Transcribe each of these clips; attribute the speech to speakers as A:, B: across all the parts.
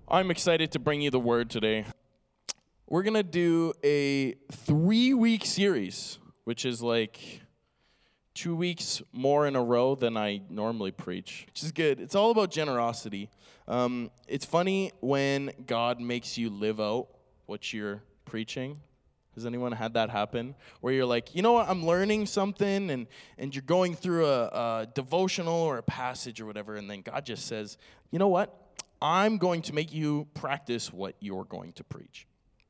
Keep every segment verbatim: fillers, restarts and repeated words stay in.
A: I'm excited to bring you the word today. We're going to do a three-week series, which is like two weeks more in a row than I normally preach, which is good. It's all about generosity. Um, it's funny when God makes you live out what you're preaching. Has anyone had that happen? Where you're like, you know what, I'm learning something, and, and you're going through a, a devotional or a passage or whatever, and then God just says, you know what? I'm going to make you practice what you're going to preach.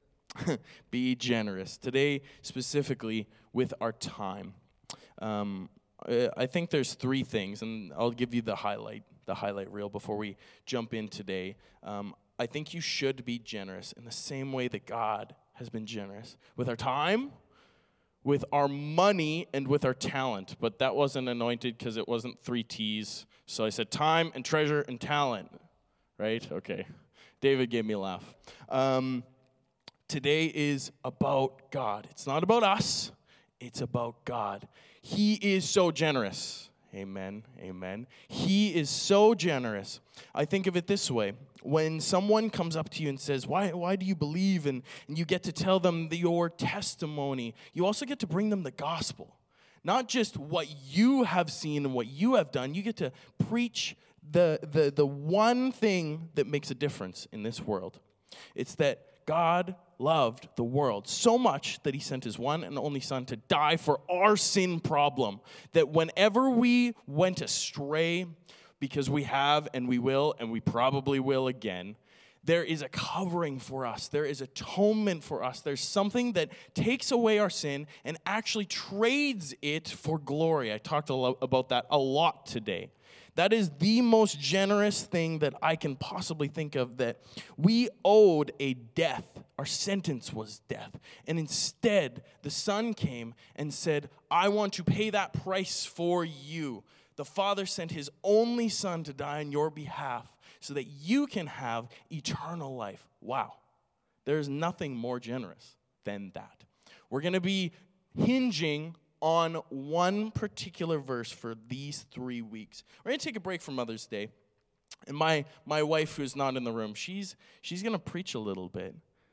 A: Be generous. Today, specifically, with our time. Um, I think there's three things, and I'll give you the highlight, the highlight reel before we jump in today. Um, I think you should be generous in the same way that God has been generous. With our time, with our money, and with our talent. But that wasn't anointed because it wasn't three T's. So I said time and treasure and talent. Right? Okay. David gave me a laugh. Um, today is about God. It's not about us. It's about God. He is so generous. Amen. Amen. He is so generous. I think of it this way. When someone comes up to you and says, why, why do you believe? And, and you get to tell them the, your testimony. You also get to bring them the gospel. Not just what you have seen and what you have done. You get to preach The, the the one thing that makes a difference in this world. It's that God loved the world so much that he sent his one and only son to die for our sin problem. That whenever we went astray, because we have and we will and we probably will again, there is a covering for us. There is atonement for us. There's something that takes away our sin and actually trades it for glory. I talked a lot about that a lot today. That is the most generous thing that I can possibly think of, that we owed a death. Our sentence was death. And instead, the Son came and said, I want to pay that price for you. The Father sent his only Son to die on your behalf so that you can have eternal life. Wow. There's nothing more generous than that. We're going to be hinging on one particular verse for these three weeks. We're going to take a break from Mother's Day. And my, my wife, who's not in the room, she's she's going to preach a little bit.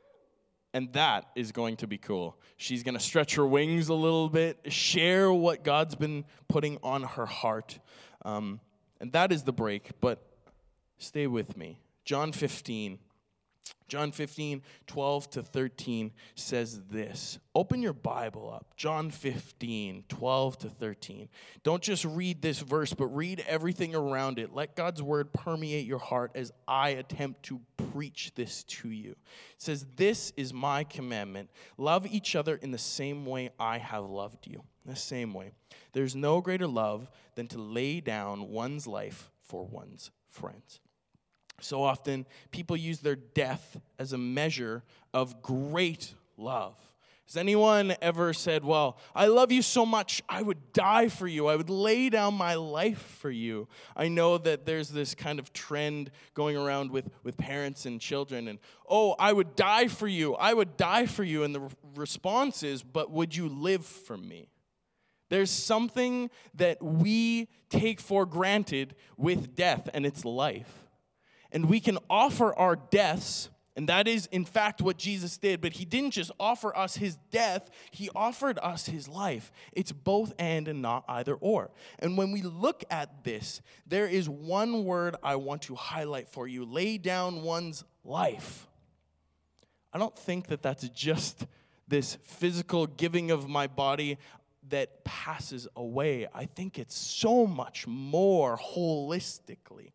A: And that is going to be cool. She's going to stretch her wings a little bit, share what God's been putting on her heart. Um, and that is the break, but stay with me. John fifteen. John fifteen, twelve to thirteen says this. Open your Bible up. John fifteen, twelve to thirteen. Don't just read this verse, but read everything around it. Let God's word permeate your heart as I attempt to preach this to you. It says, this is my commandment. Love each other in the same way I have loved you. In the same way. There's no greater love than to lay down one's life for one's friends. So often, people use their death as a measure of great love. Has anyone ever said, well, I love you so much, I would die for you. I would lay down my life for you. I know that there's this kind of trend going around with, with parents and children. And, oh, I would die for you. I would die for you. And the re- response is, but would you live for me? There's something that we take for granted with death, and it's life. And we can offer our deaths, and that is, in fact, what Jesus did. But he didn't just offer us his death, he offered us his life. It's both and and not either or. And when we look at this, there is one word I want to highlight for you. Lay down one's life. I don't think that that's just this physical giving of my body that passes away. I think it's so much more holistically.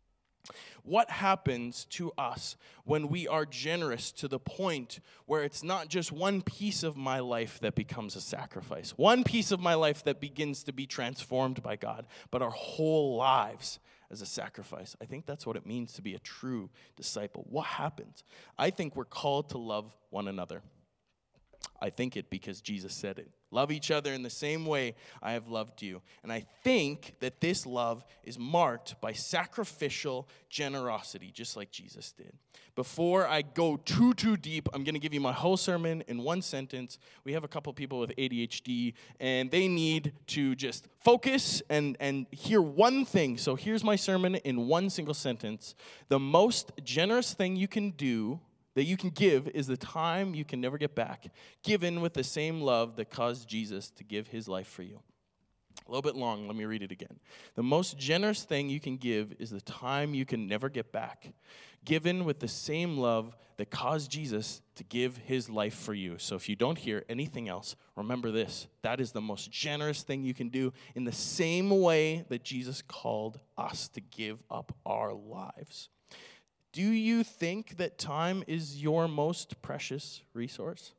A: What happens to us when we are generous to the point where it's not just one piece of my life that becomes a sacrifice, one piece of my life that begins to be transformed by God, but our whole lives as a sacrifice? I think that's what it means to be a true disciple. What happens? I think we're called to love one another. I think it because Jesus said it. Love each other in the same way I have loved you. And I think that this love is marked by sacrificial generosity, just like Jesus did. Before I go too, too deep, I'm going to give you my whole sermon in one sentence. We have a couple people with A D H D, and they need to just focus and, and hear one thing. So here's my sermon in one single sentence. The most generous thing you can do that you can give is the time you can never get back, given with the same love that caused Jesus to give his life for you. A little bit long, let me read it again. The most generous thing you can give is the time you can never get back, given with the same love that caused Jesus to give his life for you. So if you don't hear anything else, remember this. That is the most generous thing you can do in the same way that Jesus called us to give up our lives. Do you think that time is your most precious resource?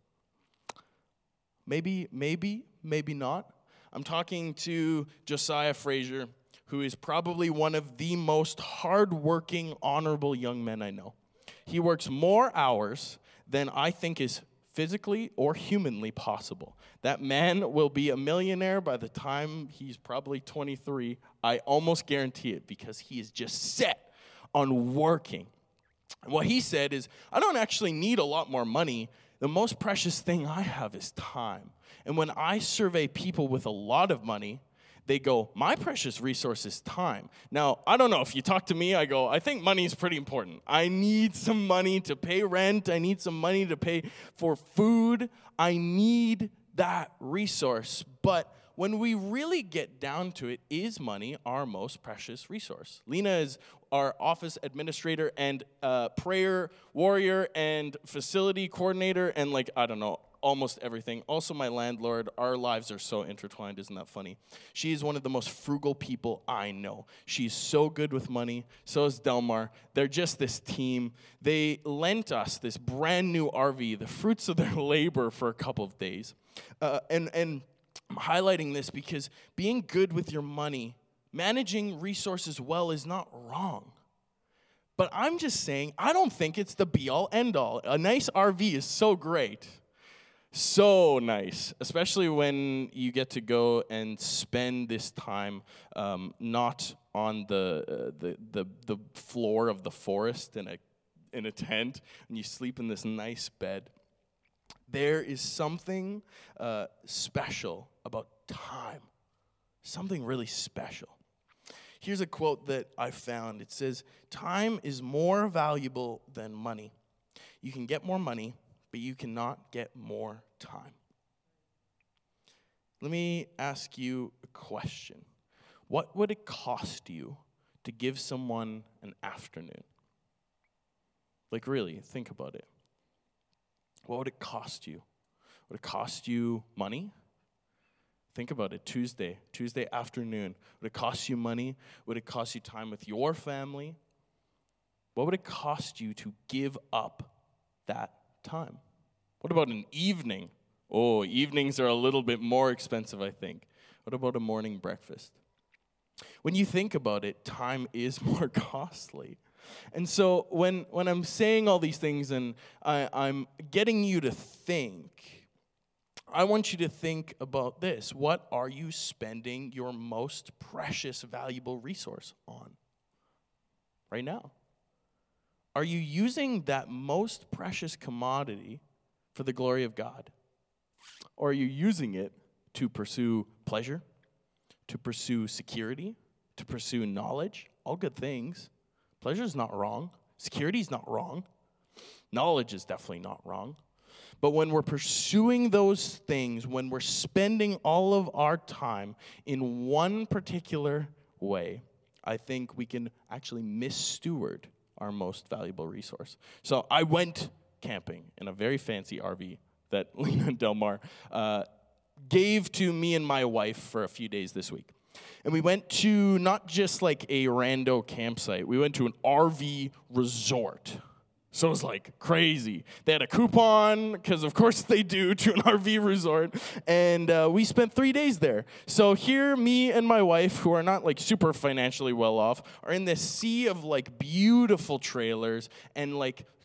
A: Maybe, maybe, maybe not. I'm talking to Josiah Frazier, who is probably one of the most hardworking, honorable young men I know. He works more hours than I think is physically or humanly possible. That man will be a millionaire by the time he's probably twenty-three. I almost guarantee it because he is just set on working. And what he said is, I don't actually need a lot more money. The most precious thing I have is time. And when I survey people with a lot of money, they go, my precious resource is time. Now, I don't know. If you talk to me, I go, I think money is pretty important. I need some money to pay rent. I need some money to pay for food. I need that resource. But when we really get down to it, is money our most precious resource? Lena is our office administrator and uh, prayer warrior and facility coordinator and like, I don't know, almost everything. Also my landlord. Our lives are so intertwined. Isn't that funny? She is one of the most frugal people I know. She's so good with money. So is Delmar. They're just this team. They lent us this brand new R V, the fruits of their labor for a couple of days. Uh, and, and I'm highlighting this because being good with your money, managing resources well is not wrong. But I'm just saying, I don't think it's the be-all, end-all. A nice R V is so great. So nice, especially when you get to go and spend this time um, not on the, uh, the the the floor of the forest in a in a tent, and you sleep in this nice bed. There is something uh, special about time, something really special. Here's a quote that I found. It says, "Time is more valuable than money. You can get more money, but you cannot get more time." Let me ask you a question. What would it cost you to give someone an afternoon? Like really, think about it. What would it cost you? Would it cost you money? Think about it, Tuesday, Tuesday afternoon. Would it cost you money? Would it cost you time with your family? What would it cost you to give up that time? What about an evening? Oh, evenings are a little bit more expensive, I think. What about a morning breakfast? When you think about it, time is more costly. And so when, when I'm saying all these things and I, I'm getting you to think, I want you to think about this. What are you spending your most precious, valuable resource on right now? Are you using that most precious commodity for the glory of God? Or are you using it to pursue pleasure, to pursue security, to pursue knowledge? All good things. Pleasure is not wrong. Security is not wrong. Knowledge is definitely not wrong. But when we're pursuing those things, when we're spending all of our time in one particular way, I think we can actually missteward our most valuable resource. So I went camping in a very fancy R V that Lena and Delmar uh, gave to me and my wife for a few days this week. And we went to not just like a rando campsite. We went to an R V resort. So it was like crazy. They had a coupon, because of course they do, to an R V resort. And uh, we spent three days there. So here, me and my wife, who are not like super financially well off, are in this sea of like beautiful trailers and like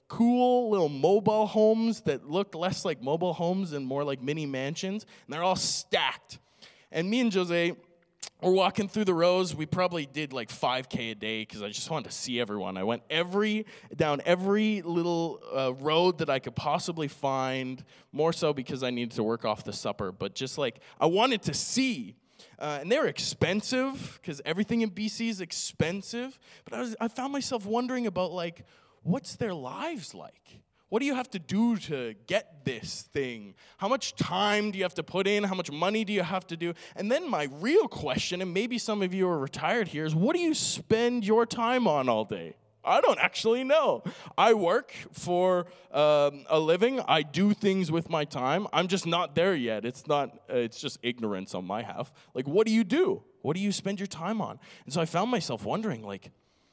A: cool little mobile homes that look less like mobile homes and more like mini mansions, and they're all stacked. And me and Jose, we're walking through the rows. We probably did like five K a day because I just wanted to see everyone. I went every down every little uh, road that I could possibly find, more so because I needed to work off the supper. But just like I wanted to see. Uh, and they're expensive because everything in B C is expensive. But I, was, I found myself wondering about like, what's their lives like? What do you have to do to get this thing? How much time do you have to put in? How much money do you have to do? And then my real question, and maybe some of you are retired here, is what do you spend your time on all day? I don't actually know. I work for um, a living. I do things with my time. I'm just not there yet. It's not. Uh, it's just ignorance on my half. Like, what do you do? What do you spend your time on? And so I found myself wondering, like,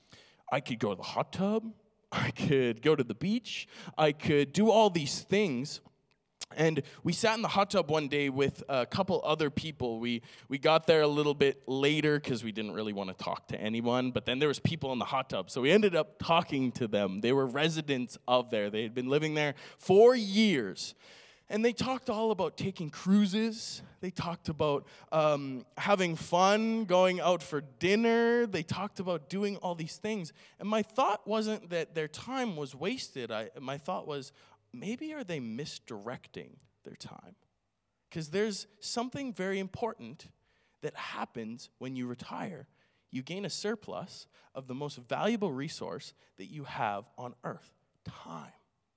A: I could go to the hot tub. I could go to the beach. I could do all these things. And we sat in the hot tub one day with a couple other people. We we got there a little bit later because we didn't really want to talk to anyone. But then there was people in the hot tub. So we ended up talking to them. They were residents of there. They had been living there for years. And they talked all about taking cruises. They talked about um, having fun, going out for dinner. They talked about doing all these things. And my thought wasn't that their time was wasted. I, my thought was, maybe are they misdirecting their time? Because there's something very important that happens when you retire. You gain a surplus of the most valuable resource that you have on earth, time.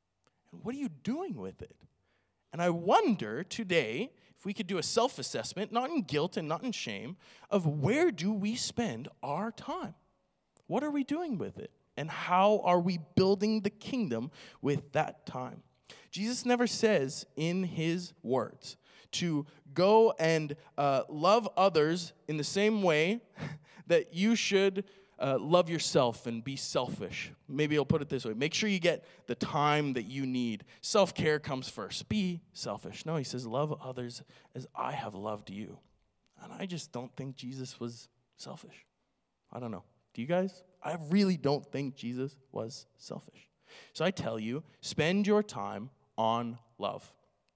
A: And what are you doing with it? And I wonder today if we could do a self-assessment, not in guilt and not in shame, of where do we spend our time? What are we doing with it? And how are we building the kingdom with that time? Jesus never says in his words to go and uh, love others in the same way that you should uh, love yourself and be selfish. Maybe I'll put it this way. Make sure you get the time that you need. Self-care comes first. Be selfish. No, he says love others as I have loved you. And I just don't think Jesus was selfish. I don't know. Do you guys? I really don't think Jesus was selfish. So I tell you, spend your time on love.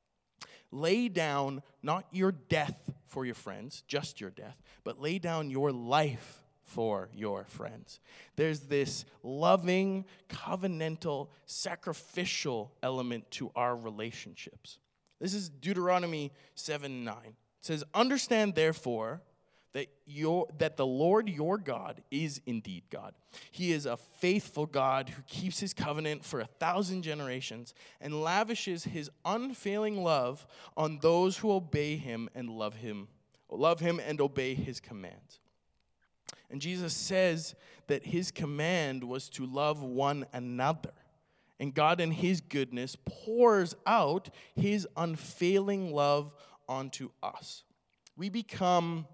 A: Lay down not your death for your friends, just your death, but lay down your life for your friends. There's this loving, covenantal, sacrificial element to our relationships. This is Deuteronomy seven nine. It says, understand therefore that your that the Lord your God is indeed God. He is a faithful God who keeps his covenant for a thousand generations and lavishes his unfailing love on those who obey him and love him, love him and obey his commands. And Jesus says that his command was to love one another. And God in his goodness pours out his unfailing love onto us. We become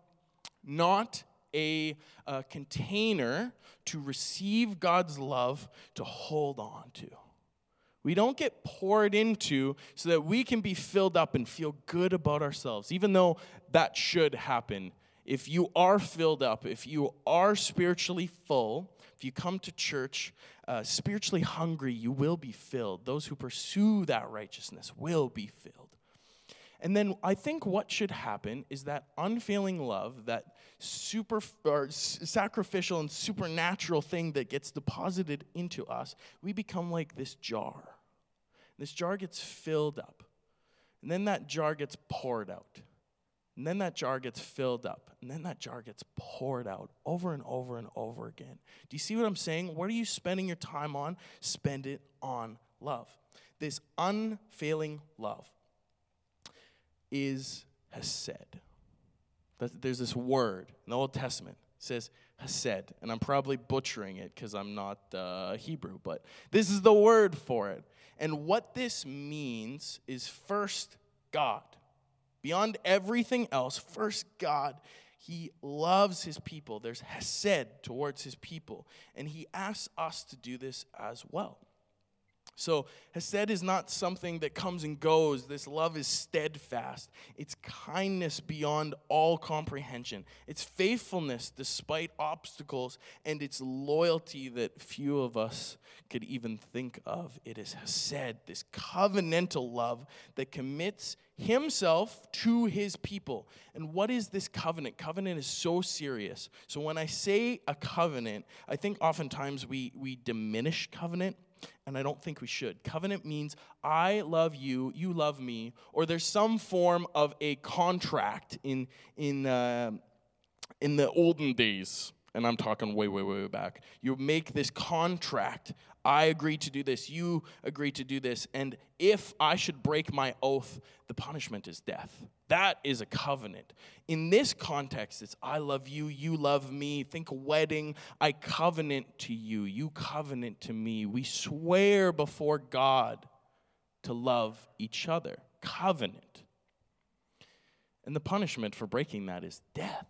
A: not a, a container to receive God's love to hold on to. We don't get poured into so that we can be filled up and feel good about ourselves, even though that should happen. If you are filled up, if you are spiritually full, if you come to church uh, spiritually hungry, you will be filled. Those who pursue that righteousness will be filled. And then I think what should happen is that unfailing love, that super or sacrificial and supernatural thing that gets deposited into us, we become like this jar. This jar gets filled up. And then that jar gets poured out. And then that jar gets filled up. And then that jar gets poured out over and over and over again. Do you see what I'm saying? What are you spending your time on? Spend it on love. This unfailing love is hesed. There's this word in the Old Testament. It says hesed. And I'm probably butchering it because I'm not uh, Hebrew. But this is the word for it. And what this means is first God. Beyond everything else, first God, he loves his people. There's hesed towards his people. And he asks us to do this as well. So hesed is not something that comes and goes. This love is steadfast. It's kindness beyond all comprehension. It's faithfulness despite obstacles, and it's loyalty that few of us could even think of. It is hesed, this covenantal love that commits himself to his people. And what is this covenant? Covenant is so serious. So when I say a covenant, I think oftentimes we, we diminish covenant. And I don't think we should. Covenant means I love you, you love me, or there's some form of a contract in in uh, in the olden days. And I'm talking way, way, way back. You make this contract. I agree to do this. You agree to do this. And if I should break my oath, the punishment is death. That is a covenant. In this context, it's I love you, you love me. Think wedding. I covenant to you. You covenant to me. We swear before God to love each other. Covenant. And the punishment for breaking that is death.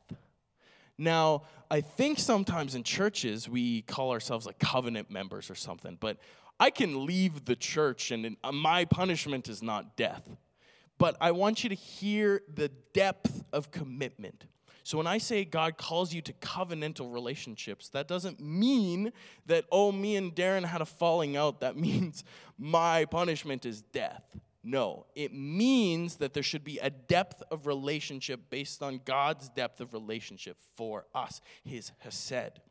A: Now, I think sometimes in churches we call ourselves like covenant members or something, but I can leave the church and my punishment is not death. But I want you to hear the depth of commitment. So when I say God calls you to covenantal relationships, that doesn't mean that, oh, me and Darren had a falling out. That means my punishment is death. No, it means that there should be a depth of relationship based on God's depth of relationship for us, his hesed.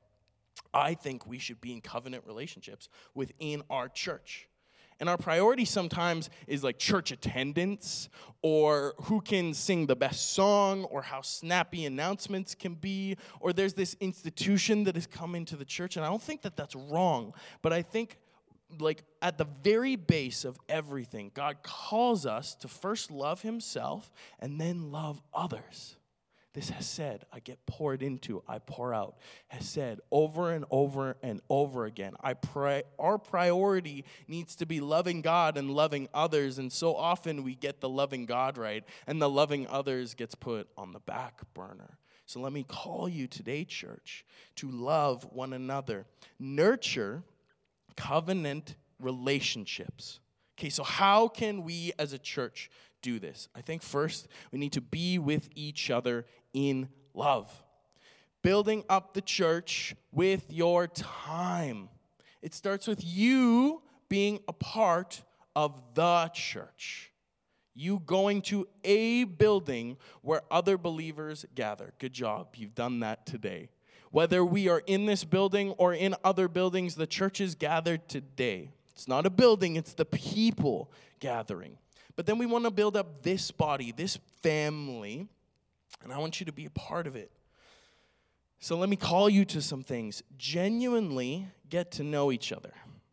A: I think we should be in covenant relationships within our church. And our priority sometimes is like church attendance or who can sing the best song or how snappy announcements can be, or there's this institution that has come into the church. And I don't think that that's wrong, but I think like at the very base of everything, God calls us to first love himself and then love others. This hesed, I get poured into, I pour out. Hesed, over and over and over again. I pray our priority needs to be loving God and loving others, and so often we get the loving God right, and the loving others gets put on the back burner. So let me call you today, church, to love one another. Nurture covenant relationships. Okay, so how can we as a church do this? I think first we need to be with each other in love. Building up the church with your time. It starts with you being a part of the church. You going to a building where other believers gather. Good job, you've done that today. Whether we are in this building or in other buildings, the church is gathered today. It's not a building, it's the people gathering. But then we want to build up this body, this family, and I want you to be a part of it. So let me call you to some things. Genuinely get to know each other.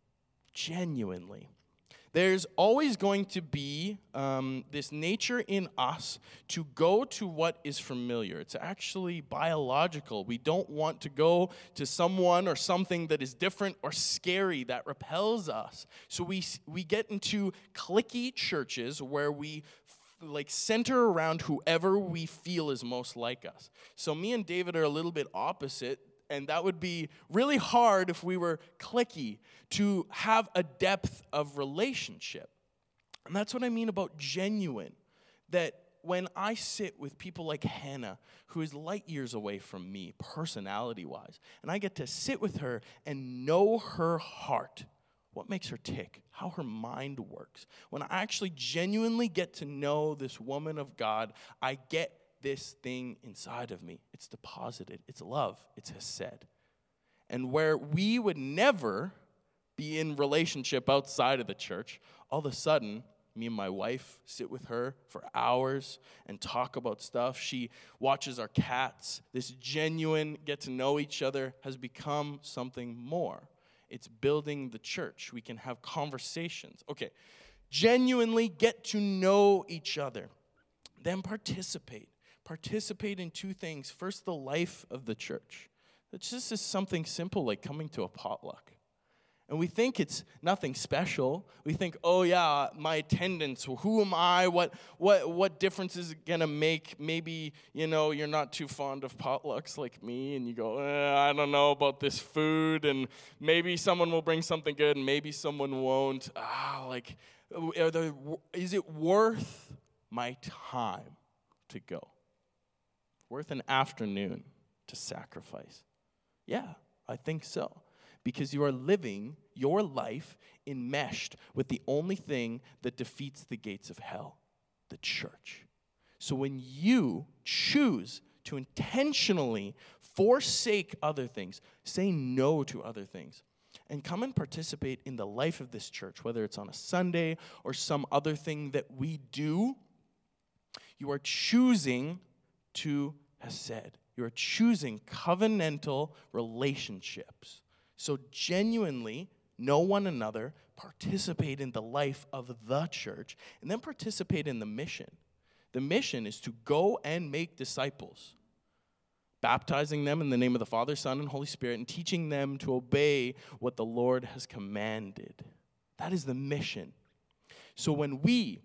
A: Genuinely. There's always going to be um, this nature in us to go to what is familiar. It's actually biological. We don't want to go to someone or something that is different or scary, that repels us. So we we get into cliquey churches where we like center around whoever we feel is most like us. So me and David are a little bit opposite. And that would be really hard if we were cliquey to have a depth of relationship. And that's what I mean about genuine. That when I sit with people like Hannah, who is light years away from me, personality-wise, and I get to sit with her and know her heart, what makes her tick, how her mind works. When I actually genuinely get to know this woman of God, I get this thing inside of me. It's deposited. It's love. It's hesed. And where we would never be in relationship outside of the church, all of a sudden, me and my wife sit with her for hours and talk about stuff. She watches our cats. This genuine get to know each other has become something more. It's building the church. We can have conversations. Okay, genuinely get to know each other. Then participate. Participate in two things. First, the life of the church. It's just is something simple like coming to a potluck. And we think it's nothing special. We think, oh yeah, my attendance, who am I? What what what difference is it gonna make? Maybe, you know, you're not too fond of potlucks like me, and you go, eh, I don't know about this food, and maybe someone will bring something good, and maybe someone won't. Ah, like, are there, is it worth my time to go? Worth an afternoon to sacrifice? Yeah, I think so. Because you are living your life enmeshed with the only thing that defeats the gates of hell, the church. So when you choose to intentionally forsake other things, say no to other things, and come and participate in the life of this church, whether it's on a Sunday or some other thing that we do, you are choosing to hesed. You are choosing covenantal relationships. So genuinely know one another, participate in the life of the church, and then participate in the mission. The mission is to go and make disciples, baptizing them in the name of the Father, Son, and Holy Spirit, and teaching them to obey what the Lord has commanded. That is the mission. So when we,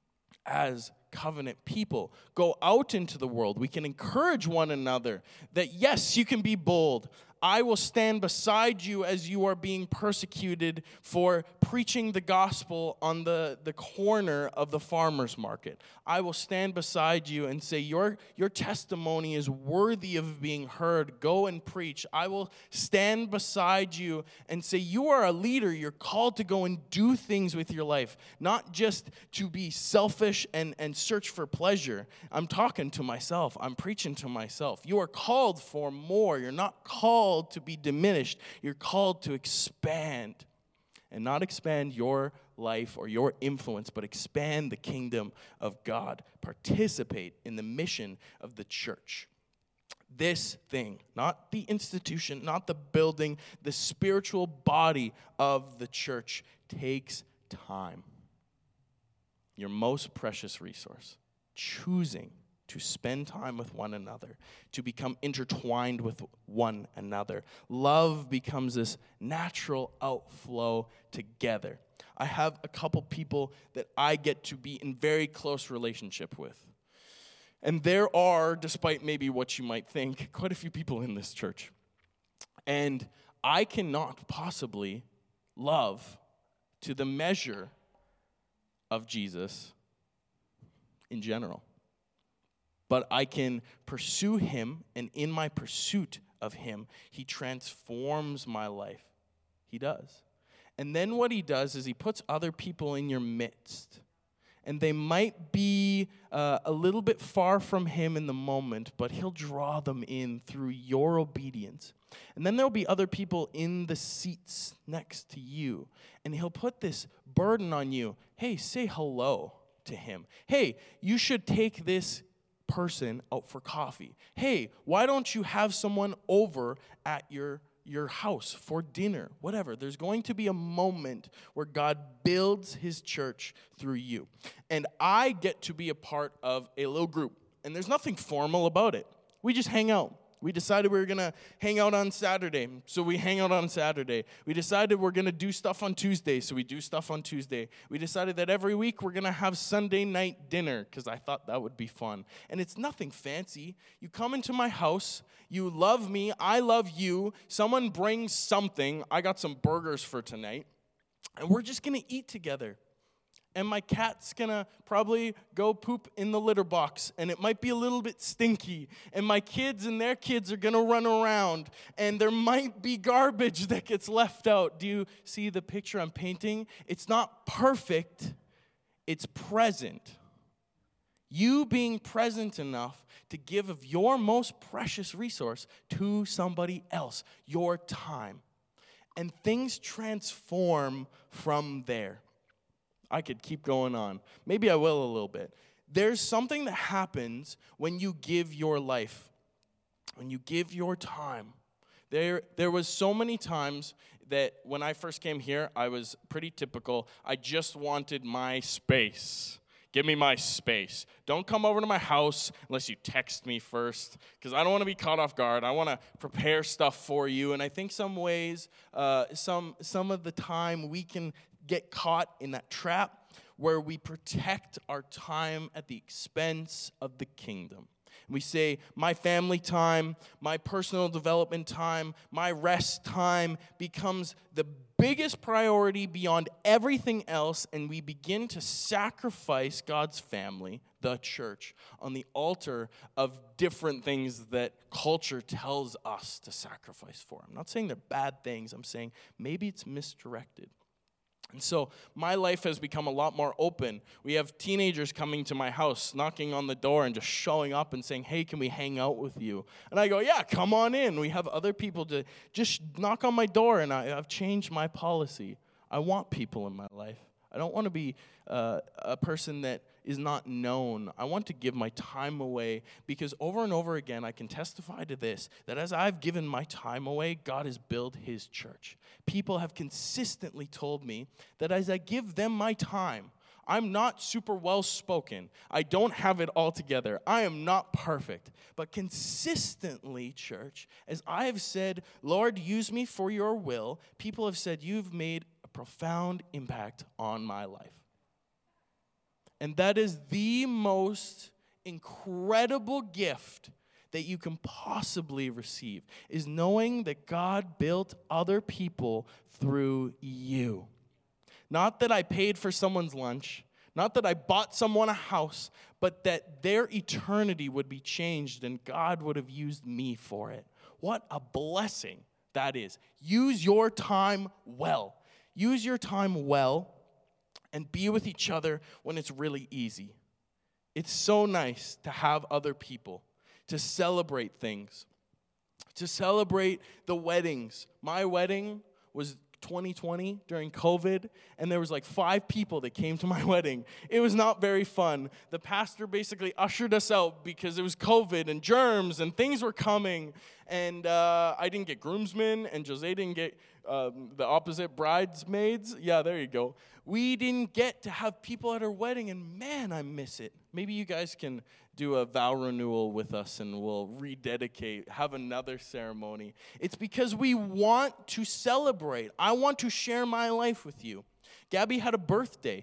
A: as covenant people, go out into the world, we can encourage one another that yes, you can be bold. I will stand beside you as you are being persecuted for preaching the gospel on the, the corner of the farmer's market. I will stand beside you and say, your, your testimony is worthy of being heard. Go and preach. I will stand beside you and say, you are a leader. You're called to go and do things with your life, not just to be selfish and, and search for pleasure. I'm talking to myself. I'm preaching to myself. You are called for more. You're not called to be diminished. You're called to expand. And not expand your life or your influence, but expand the kingdom of God. Participate in the mission of the church. This thing, not the institution, not the building, the spiritual body of the church takes time. Your most precious resource. Choosing to spend time with one another, to become intertwined with one another. Love becomes this natural outflow together. I have a couple people that I get to be in very close relationship with. And there are, despite maybe what you might think, quite a few people in this church. And I cannot possibly love to the measure of Jesus in general. But I can pursue him, and in my pursuit of him, he transforms my life. He does. And then what he does is he puts other people in your midst. And they might be uh, a little bit far from him in the moment, but he'll draw them in through your obedience. And then there'll be other people in the seats next to you. And he'll put this burden on you. Hey, say hello to him. Hey, you should take this person out for coffee. Hey, why don't you have someone over at your your house for dinner? Whatever. There's going to be a moment where God builds his church through you. And I get to be a part of a little group. And there's nothing formal about it. We just hang out. We decided we were going to hang out on Saturday, so we hang out on Saturday. We decided we're going to do stuff on Tuesday, so we do stuff on Tuesday. We decided that every week we're going to have Sunday night dinner, because I thought that would be fun. And it's nothing fancy. You come into my house, you love me, I love you, someone brings something. I got some burgers for tonight, and we're just going to eat together. And my cat's gonna probably go poop in the litter box, and it might be a little bit stinky. And my kids and their kids are gonna run around, and there might be garbage that gets left out. Do you see the picture I'm painting? It's not perfect, it's present. You being present enough to give of your most precious resource to somebody else, your time. And things transform from there. I could keep going on. Maybe I will a little bit. There's something that happens when you give your life, when you give your time. There, there was so many times that when I first came here, I was pretty typical. I just wanted my space. Give me my space. Don't come over to my house unless you text me first, because I don't want to be caught off guard. I want to prepare stuff for you. And I think some ways, uh, some some of the time we can get caught in that trap where we protect our time at the expense of the kingdom. We say, my family time, my personal development time, my rest time becomes the biggest priority beyond everything else, and we begin to sacrifice God's family, the church, on the altar of different things that culture tells us to sacrifice for. I'm not saying they're bad things. I'm saying maybe it's misdirected. And so my life has become a lot more open. We have teenagers coming to my house, knocking on the door and just showing up and saying, hey, can we hang out with you? And I go, yeah, come on in. We have other people to just knock on my door, and I, I've changed my policy. I want people in my life. I don't want to be uh, a person that is not known. I want to give my time away, because over and over again I can testify to this, that as I've given my time away, God has built his church. People have consistently told me that as I give them my time, I'm not super well-spoken. I don't have it all together. I am not perfect. But consistently, church, as I have said, Lord, use me for your will, people have said, you've made a profound impact on my life. And that is the most incredible gift that you can possibly receive, is knowing that God built other people through you. Not that I paid for someone's lunch, not that I bought someone a house, but that their eternity would be changed and God would have used me for it. What a blessing that is. Use your time well. Use your time well and be with each other when it's really easy. It's so nice to have other people, to celebrate things, to celebrate the weddings. My wedding was twenty twenty during COVID, and there was like five people that came to my wedding. It was not very fun. The pastor basically ushered us out because it was COVID and germs and things were coming, and uh, I didn't get groomsmen, and Jose didn't get um, the opposite bridesmaids. Yeah, there you go. We didn't get to have people at our wedding, and man, I miss it. Maybe you guys can do a vow renewal with us and we'll rededicate, have another ceremony. It's because we want to celebrate. I want to share my life with you. Gabby had a birthday.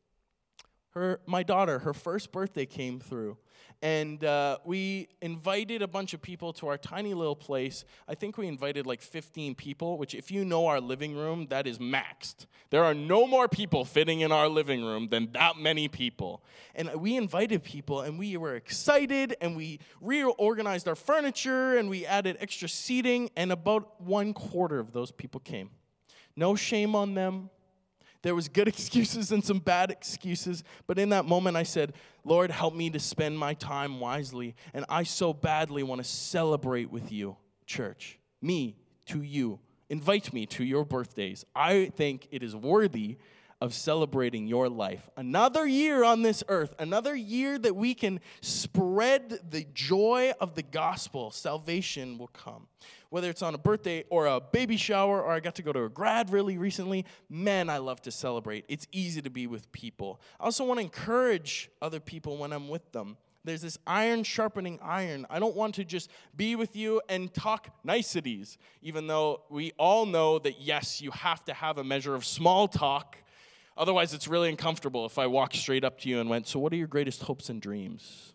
A: Her, my daughter, her first birthday came through. And uh, we invited a bunch of people to our tiny little place. I think we invited like fifteen people, which if you know our living room, that is maxed. There are no more people fitting in our living room than that many people. And we invited people, and we were excited, and we reorganized our furniture, and we added extra seating, and about one quarter of those people came. No shame on them. There was good excuses and some bad excuses, but in that moment I said, Lord, help me to spend my time wisely, and I so badly want to celebrate with you, church. Me to you. Invite me to your birthdays. I think it is worthy of celebrating your life. Another year on this earth, another year that we can spread the joy of the gospel. Salvation will come. Whether it's on a birthday or a baby shower, or I got to go to a grad really recently, man, I love to celebrate. It's easy to be with people. I also want to encourage other people when I'm with them. There's this iron sharpening iron. I don't want to just be with you and talk niceties, even though we all know that, yes, you have to have a measure of small talk. Otherwise, it's really uncomfortable if I walk straight up to you and went, so what are your greatest hopes and dreams?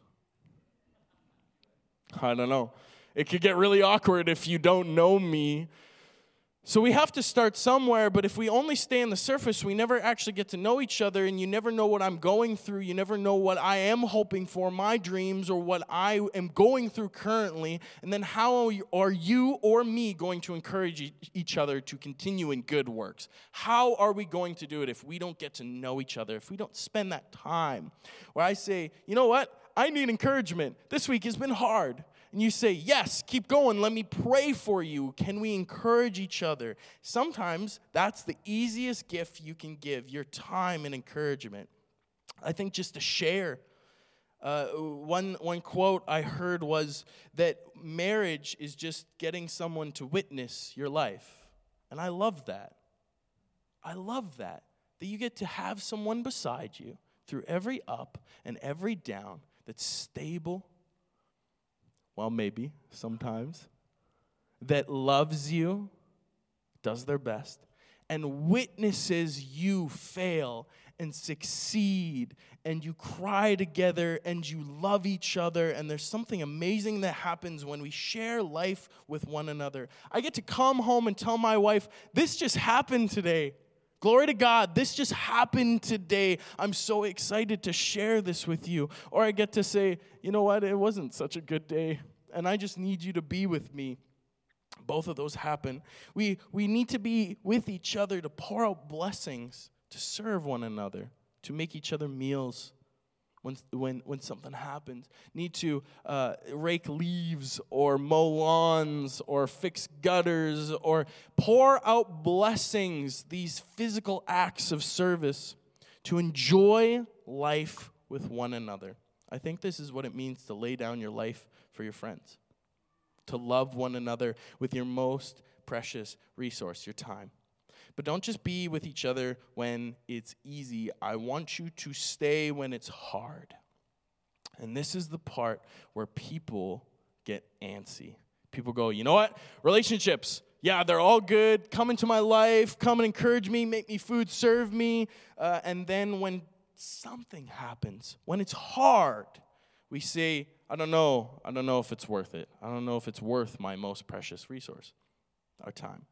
A: I don't know. It could get really awkward if you don't know me. So we have to start somewhere, but if we only stay on the surface, we never actually get to know each other, and you never know what I'm going through. You never know what I am hoping for, my dreams, or what I am going through currently. And then how are you or me going to encourage each other to continue in good works? How are we going to do it if we don't get to know each other, if we don't spend that time where I say, you know what? I need encouragement. This week has been hard. And you say, yes, keep going. Let me pray for you. Can we encourage each other? Sometimes that's the easiest gift you can give, your time and encouragement. I think just to share. Uh, one, one quote I heard was that marriage is just getting someone to witness your life. And I love that. I love that. That you get to have someone beside you through every up and every down, that's stable, well, maybe sometimes, that loves you, does their best, and witnesses you fail and succeed, and you cry together, and you love each other, and there's something amazing that happens when we share life with one another. I get to come home and tell my wife, this just happened today. Glory to God, this just happened today. I'm so excited to share this with you. Or I get to say, you know what, it wasn't such a good day, and I just need you to be with me. Both of those happen. We, we need to be with each other to pour out blessings, to serve one another, to make each other meals when, when, when something happens. Need to uh, rake leaves or mow lawns or fix gutters or pour out blessings, these physical acts of service, to enjoy life with one another. I think this is what it means to lay down your life for your friends, to love one another with your most precious resource, your time. But don't just be with each other when it's easy. I want you to stay when it's hard. And this is the part where people get antsy. People go, you know what? Relationships, yeah, they're all good. Come into my life. Come and encourage me. Make me food. Serve me. Uh, and then when something happens, when it's hard, we say, I don't know. I don't know if it's worth it. I don't know if it's worth my most precious resource, our time.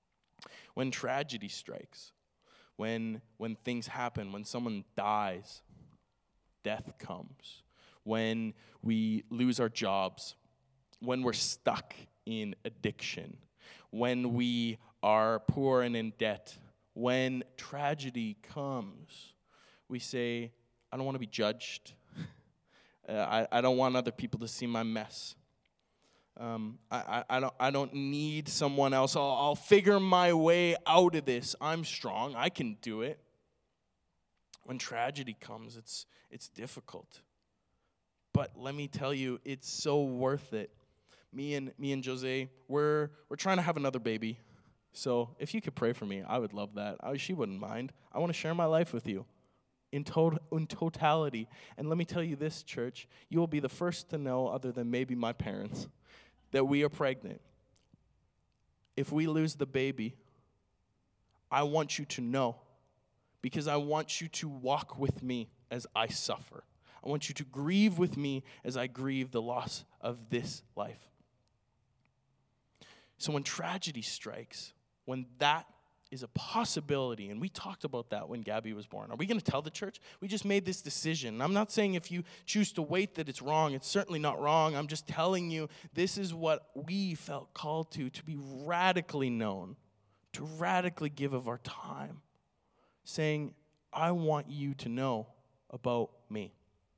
A: When tragedy strikes, when when things happen, when someone dies, death comes, when we lose our jobs, when we're stuck in addiction, when we are poor and in debt, when tragedy comes, we say, I don't want to be judged. uh, I, I don't want other people to see my mess. Um, I, I, I don't I don't need someone else. I'll, I'll figure my way out of this. I'm strong. I can do it. When tragedy comes, it's it's difficult. But let me tell you, it's so worth it. Me and me and Jose, we're we're trying to have another baby. So if you could pray for me, I would love that. I, she wouldn't mind. I want to share my life with you in tot- in totality. And let me tell you this, church, you will be the first to know, other than maybe my parents, that we are pregnant. If we lose the baby, I want you to know, because I want you to walk with me as I suffer. I want you to grieve with me as I grieve the loss of this life. So when tragedy strikes, when that is a possibility, and we talked about that when Gabby was born. Are we going to tell the church? We just made this decision. I'm not saying if you choose to wait that it's wrong. It's certainly not wrong. I'm just telling you this is what we felt called to, to be radically known, to radically give of our time, saying, I want you to know about me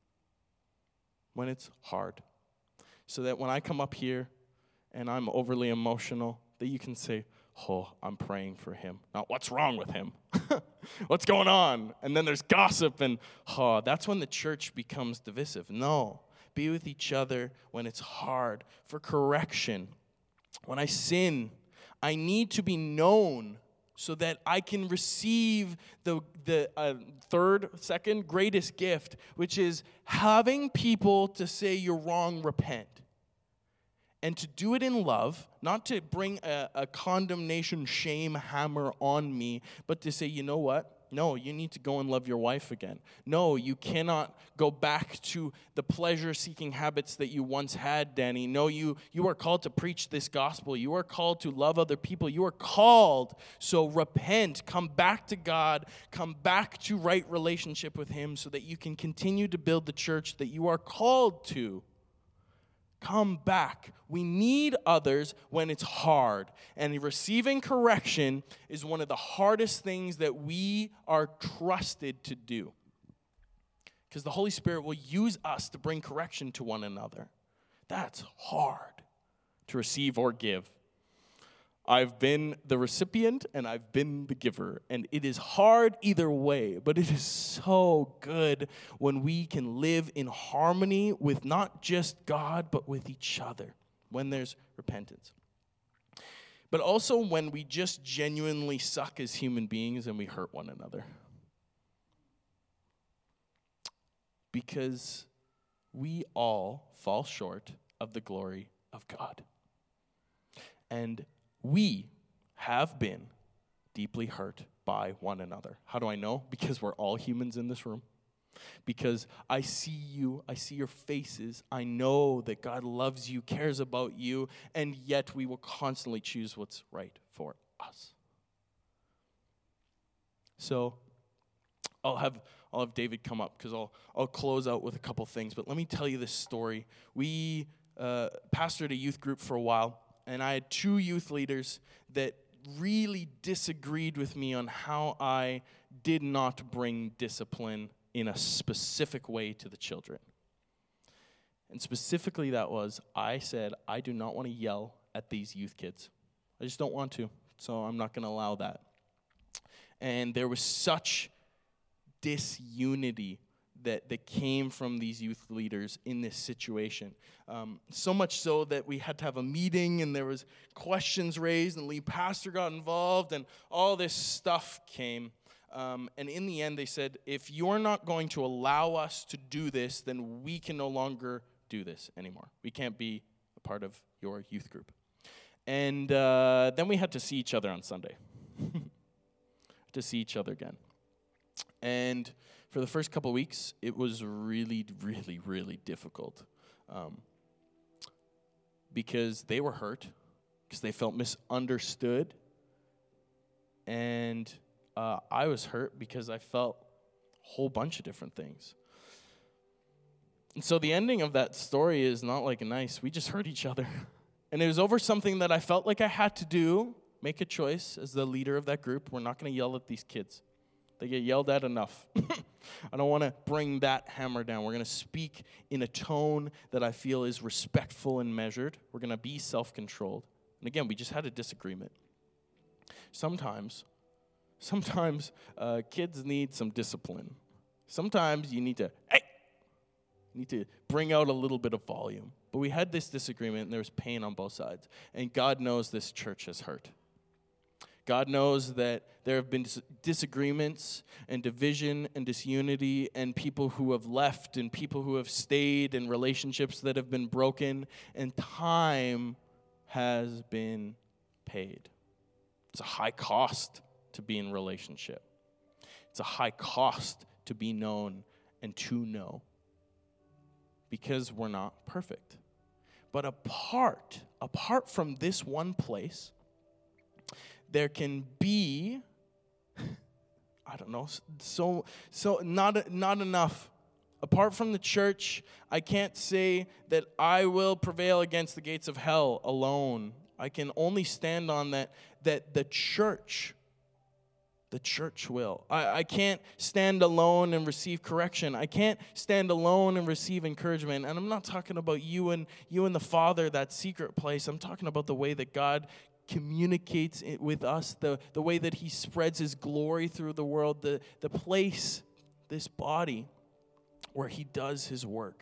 A: when it's hard, so that when I come up here and I'm overly emotional, that you can say, oh, I'm praying for him. Not what's wrong with him. What's going on? And then there's gossip and, oh, that's when the church becomes divisive. No, be with each other when it's hard, for correction. When I sin, I need to be known so that I can receive the, the uh, third, second greatest gift, which is having people to say you're wrong, repent. And to do it in love, not to bring a, a condemnation shame hammer on me, but to say, you know what? No, you need to go and love your wife again. No, you cannot go back to the pleasure-seeking habits that you once had, Danny. No, you, you are called to preach this gospel. You are called to love other people. You are called, so repent. Come back to God. Come back to right relationship with him so that you can continue to build the church that you are called to. Come back. We need others when it's hard. And receiving correction is one of the hardest things that we are trusted to do. Because the Holy Spirit will use us to bring correction to one another. That's hard to receive or give. I've been the recipient and I've been the giver. And it is hard either way, but it is so good when we can live in harmony with not just God, but with each other, when there's repentance. But also when we just genuinely suck as human beings and we hurt one another. because we all fall short of the glory of God. And we have been deeply hurt by one another. How do I know? Because we're all humans in this room. Because I see you, I see your faces, I know that God loves you, cares about you, and yet we will constantly choose what's right for us. So I'll have I'll have David come up because I'll I'll close out with a couple things. But let me tell you this story. We uh, pastored a youth group for a while, and I had two youth leaders that really disagreed with me on how I did not bring discipline in a specific way to the children. And specifically that was, I said, I do not want to yell at these youth kids. I just don't want to, so I'm not going to allow that. And there was such disunity that, that came from these youth leaders in this situation. Um, so much so that we had to have a meeting, and there was questions raised, and the lead pastor got involved, and all this stuff came. Um, and in the end, they said, if you're not going to allow us to do this, then we can no longer do this anymore. We can't be a part of your youth group. And uh, then we had to see each other on Sunday. to see each other again. And for the first couple weeks, it was really, really, really difficult. Um, because they were hurt, because they felt misunderstood, and Uh, I was hurt because I felt a whole bunch of different things. And so the ending of that story is not like a nice, we just hurt each other. And it was over something that I felt like I had to do, make a choice as the leader of that group. We're not going to yell at these kids. They get yelled at enough. I don't want to bring that hammer down. We're going to speak in a tone that I feel is respectful and measured. We're going to be self-controlled. And again, we just had a disagreement. Sometimes... Sometimes uh, kids need some discipline. Sometimes you need to, hey, you need to bring out a little bit of volume. But we had this disagreement, and there was pain on both sides. And God knows this church has hurt. God knows that there have been dis- disagreements and division and disunity and people who have left and people who have stayed and relationships that have been broken. And time has been paid. It's a high cost to be in relationship. It's a high cost to be known and to know, because we're not perfect. But apart, apart from this one place, there can be, I don't know, so so not not enough. Apart from the church, I can't say that I will prevail against the gates of hell alone. I can only stand on that that the church The church will. I, I can't stand alone and receive correction. I can't stand alone and receive encouragement. And I'm not talking about you and you and the Father, that secret place. I'm talking about the way that God communicates it with us, the, the way that he spreads his glory through the world, the, the place, this body, where he does his work.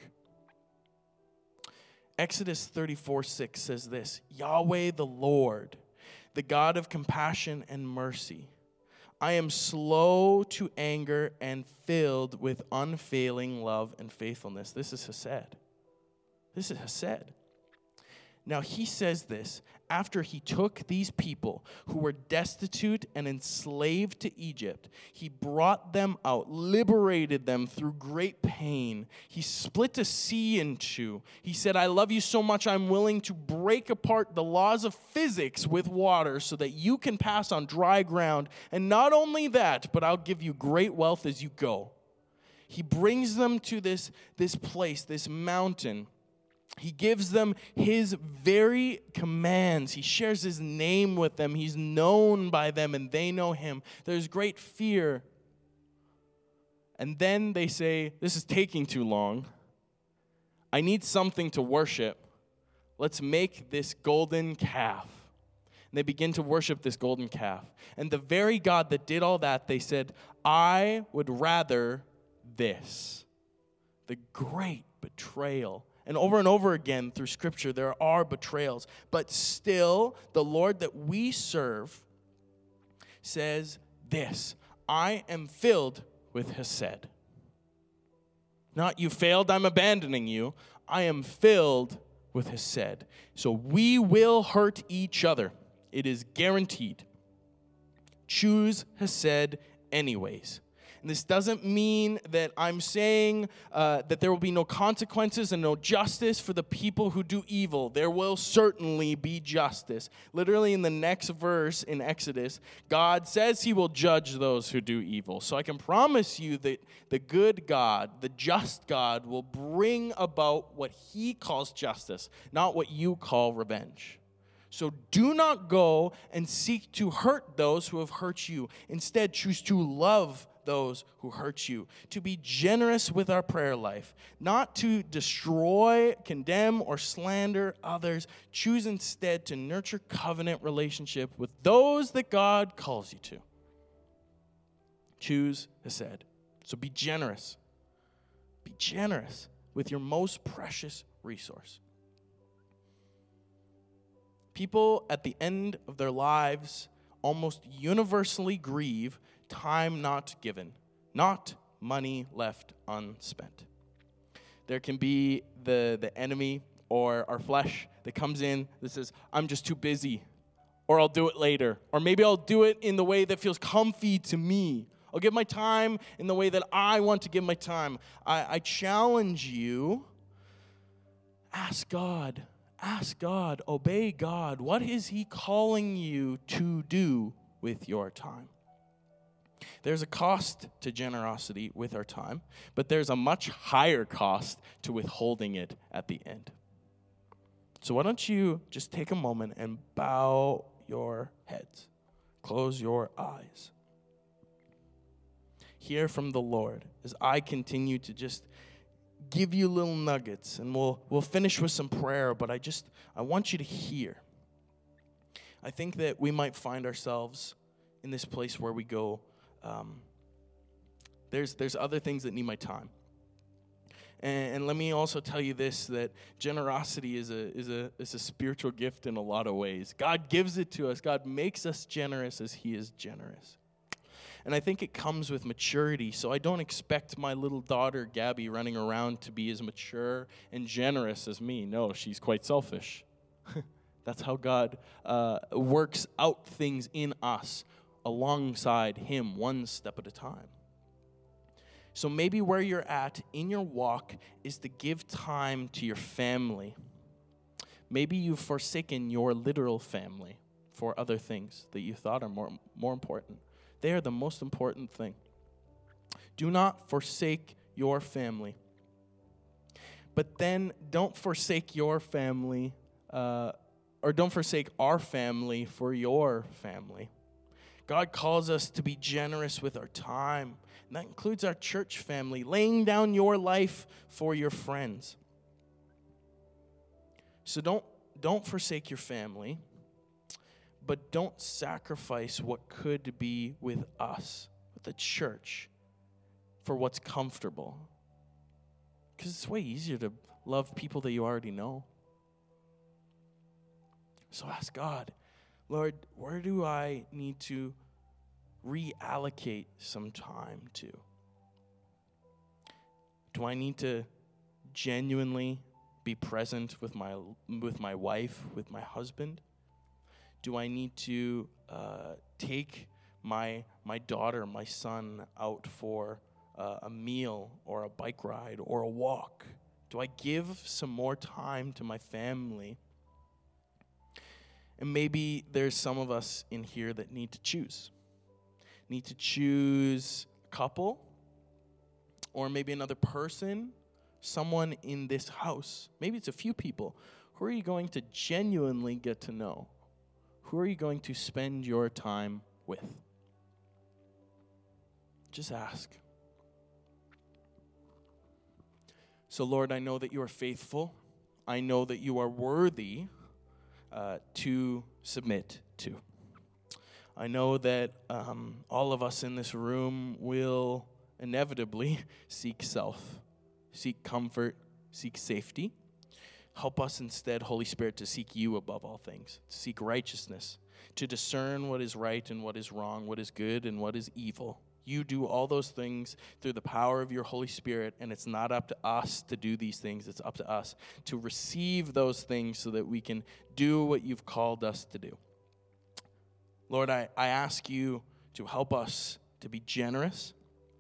A: Exodus thirty-four six says this, Yahweh the Lord, the God of compassion and mercy, I am slow to anger and filled with unfailing love and faithfulness. This is Hesed. This is Hesed. Now he says this after he took these people who were destitute and enslaved to Egypt. He brought them out, liberated them through great pain. He split a sea in two. He said, I love you so much I'm willing to break apart the laws of physics with water so that you can pass on dry ground. And not only that, but I'll give you great wealth as you go. He brings them to this, this place, this mountain. He gives them his very commands. He shares his name with them. He's known by them, and they know him. There's great fear. And then they say, this is taking too long. I need something to worship. Let's make this golden calf. And they begin to worship this golden calf. And the very God that did all that, they said, I would rather this. The great betrayal. And over and over again through Scripture, there are betrayals. But still, the Lord that we serve says this, I am filled with Hesed. Not you failed, I'm abandoning you. I am filled with Hesed. So we will hurt each other. It is guaranteed. Choose Hesed anyways. And this doesn't mean that I'm saying uh, that there will be no consequences and no justice for the people who do evil. There will certainly be justice. Literally in the next verse in Exodus, God says He will judge those who do evil. So I can promise you that the good God, the just God, will bring about what He calls justice, not what you call revenge. So do not go and seek to hurt those who have hurt you. Instead, choose to love those who hurt you, to be generous with our prayer life, not to destroy, condemn, or slander others. Choose instead to nurture covenant relationship with those that God calls you to. Choose Hesed. So be generous. Be generous with your most precious resource. People at the end of their lives almost universally grieve time not given, not money left unspent. There can be the, the enemy or our flesh that comes in that says, I'm just too busy, or I'll do it later, or maybe I'll do it in the way that feels comfy to me. I'll give my time in the way that I want to give my time. I, I challenge you, ask God, ask God, obey God. What is He calling you to do with your time? There's a cost to generosity with our time, but there's a much higher cost to withholding it at the end. So why don't you just take a moment and bow your heads, close your eyes. Hear from the Lord as I continue to just give you little nuggets, and we'll we'll finish with some prayer, but I just I want you to hear. I think that we might find ourselves in this place where we go, um, there's there's other things that need my time. And, and let me also tell you this, that generosity is a is a is a spiritual gift in a lot of ways. God gives it to us. God makes us generous as He is generous. And I think it comes with maturity. So I don't expect my little daughter, Gabby, running around to be as mature and generous as me. No, she's quite selfish. That's how God uh, works out things in us alongside Him, one step at a time. So maybe where you're at in your walk is to give time to your family. Maybe you've forsaken your literal family for other things that you thought are more, more important. They are the most important thing. Do not forsake your family. But then don't forsake your family, uh, or don't forsake our family for your family. God calls us to be generous with our time. And that includes our church family, laying down your life for your friends. So don't, don't forsake your family. But don't sacrifice what could be with us, with the church, for what's comfortable. Because it's way easier to love people that you already know. So ask God, Lord, where do I need to reallocate some time to? Do I need to genuinely be present with my with my wife, with my husband? Do I need to uh, take my my daughter, my son out for uh, a meal or a bike ride or a walk? Do I give some more time to my family? And maybe there's some of us in here that need to choose. Need to choose a couple, or maybe another person, someone in this house. Maybe it's a few people. Who are you going to genuinely get to know? Who are you going to spend your time with? Just ask. So, Lord, I know that you are faithful. I know that you are worthy uh, to submit to. I know that um, all of us in this room will inevitably seek self, seek comfort, seek safety. Help us instead, Holy Spirit, to seek you above all things, to seek righteousness, to discern what is right and what is wrong, what is good and what is evil. You do all those things through the power of your Holy Spirit, and it's not up to us to do these things. It's up to us to receive those things so that we can do what you've called us to do. Lord, I, I ask you to help us to be generous,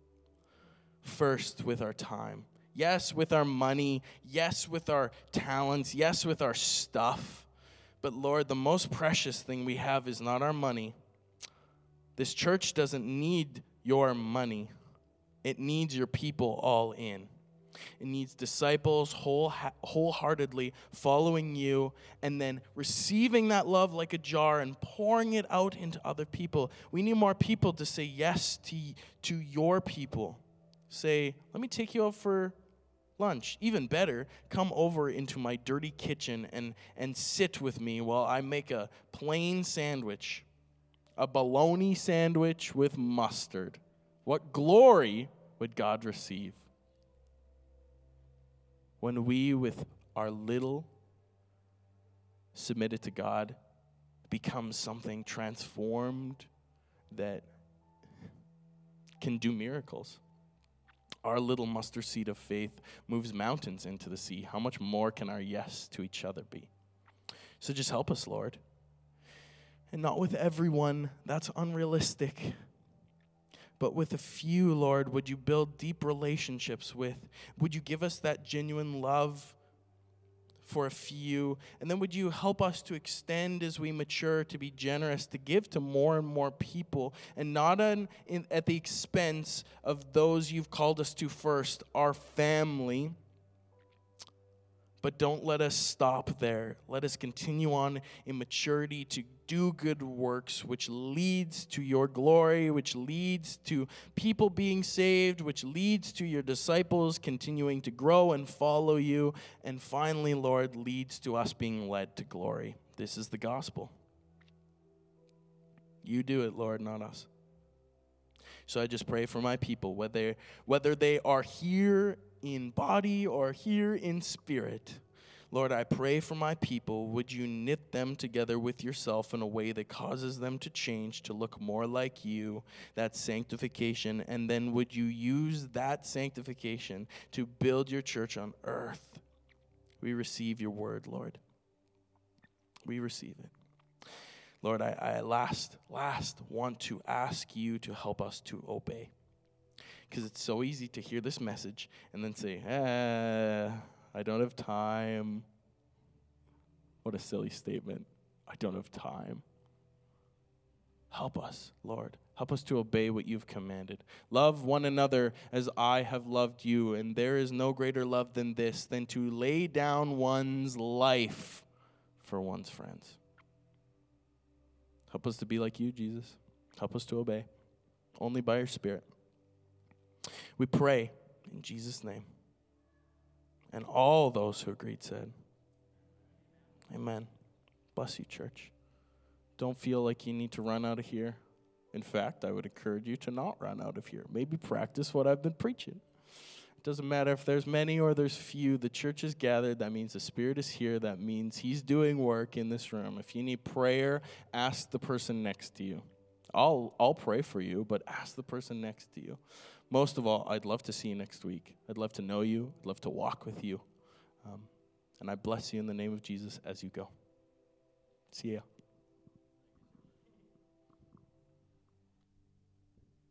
A: first with our time. Yes, with our money. Yes, with our talents. Yes, with our stuff. But Lord, the most precious thing we have is not our money. This church doesn't need your money. It needs your people all in. It needs disciples whole, wholeheartedly following you and then receiving that love like a jar and pouring it out into other people. We need more people to say yes to, to your people. Say, let me take you out for lunch. Even better, come over into my dirty kitchen and, and sit with me while I make a plain sandwich, a bologna sandwich with mustard. What glory would God receive when we, with our little, submitted to God, become something transformed that can do miracles? Our little mustard seed of faith moves mountains into the sea. How much more can our yes to each other be? So just help us, Lord. And not with everyone, that's unrealistic. But with a few, Lord, would you build deep relationships with? Would you give us that genuine love for a few? And then would you help us to extend as we mature, to be generous, to give to more and more people, and not on, in, at the expense of those you've called us to first, our family. But don't let us stop there. Let us continue on in maturity to do good works, which leads to your glory, which leads to people being saved, which leads to your disciples continuing to grow and follow you, and finally, Lord, leads to us being led to glory. This is the gospel. You do it, Lord, not us. So I just pray for my people, whether whether they are here in body or here in spirit. Lord, I pray for my people. Would you knit them together with yourself in a way that causes them to change, to look more like you, that sanctification, and then would you use that sanctification to build your church on earth? We receive your word, Lord. We receive it. Lord, I, I last, last want to ask you to help us to obey. Because it's so easy to hear this message and then say, eh, I don't have time. What a silly statement. I don't have time. Help us, Lord. Help us to obey what you've commanded. Love one another as I have loved you, and there is no greater love than this, than to lay down one's life for one's friends. Help us to be like you, Jesus. Help us to obey, only by your Spirit. We pray in Jesus' name. And all those who agreed said, amen. Bless you, church. Don't feel like you need to run out of here. In fact, I would encourage you to not run out of here. Maybe practice what I've been preaching. It doesn't matter if there's many or there's few. The church is gathered. That means the Spirit is here. That means he's doing work in this room. If you need prayer, ask the person next to you. I'll I'll pray for you, but ask the person next to you. Most of all, I'd love to see you next week. I'd love to know you. I'd love to walk with you. Um, and I bless you in the name of Jesus as you go. See ya.